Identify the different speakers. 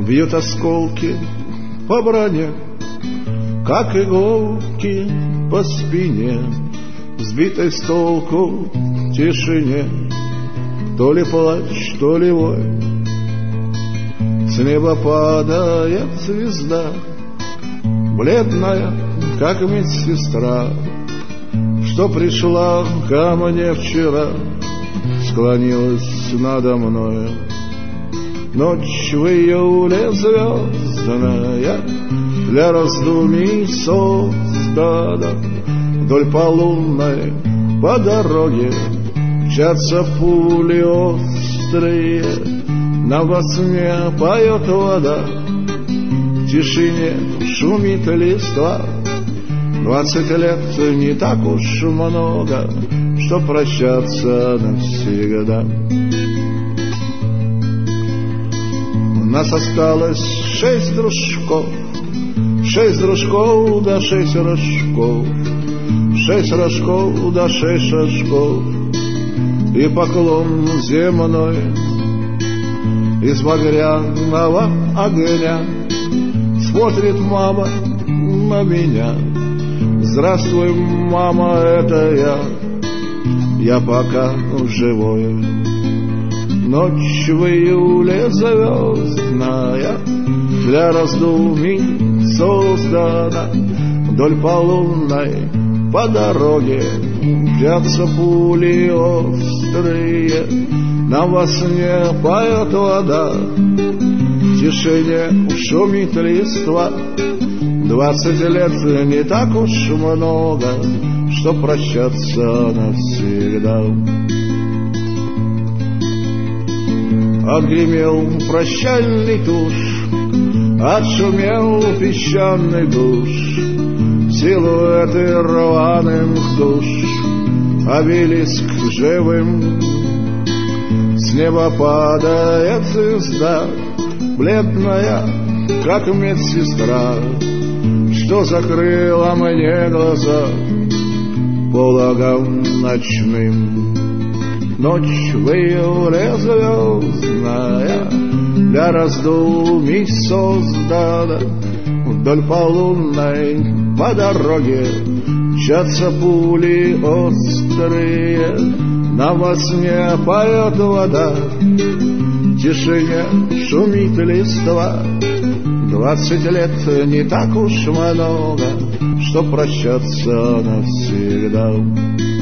Speaker 1: Бьют осколки по броне, как иголки по спине, сбитой с толку в тишине. То ли плач, то ли вой. С неба падает звезда, бледная, как медсестра, что пришла ко мне вчера, склонилась надо мною. Ночь в июле звездная для раздумий создана. Вдоль полунной по дороге мчатся пули острые, на во сне поет вода, в тишине шумит листва. 20 лет не так уж много, что прощаться навсегда. У нас осталось 6 дружков, 6 дружков да 6 рожков, 6 рожков да 6 шажков, и поклон земной из багряного огня. Смотрит мама на меня: здравствуй, мама, это я пока живой. Ночь в июле звездная для раздумий создана. Вдоль полунной по дороге мчатся пули острые, на во сне поет вода, в тишине шумит листва. 20 лет не так уж много, что прощаться навсегда. Отгремел прощальный туш, отшумел песчаный душ, силуэты рваных душ, обелиск живым. С неба падает звезда, бледная, как медсестра, что закрыла мне глаза пологом ночным. Ночь в июле звездная для раздумий создана. Вдоль полунной по дороге мчатся пули острые, на во сне поет вода, в тишине шумит листва. 20 лет не так уж много, что прощаться навсегда.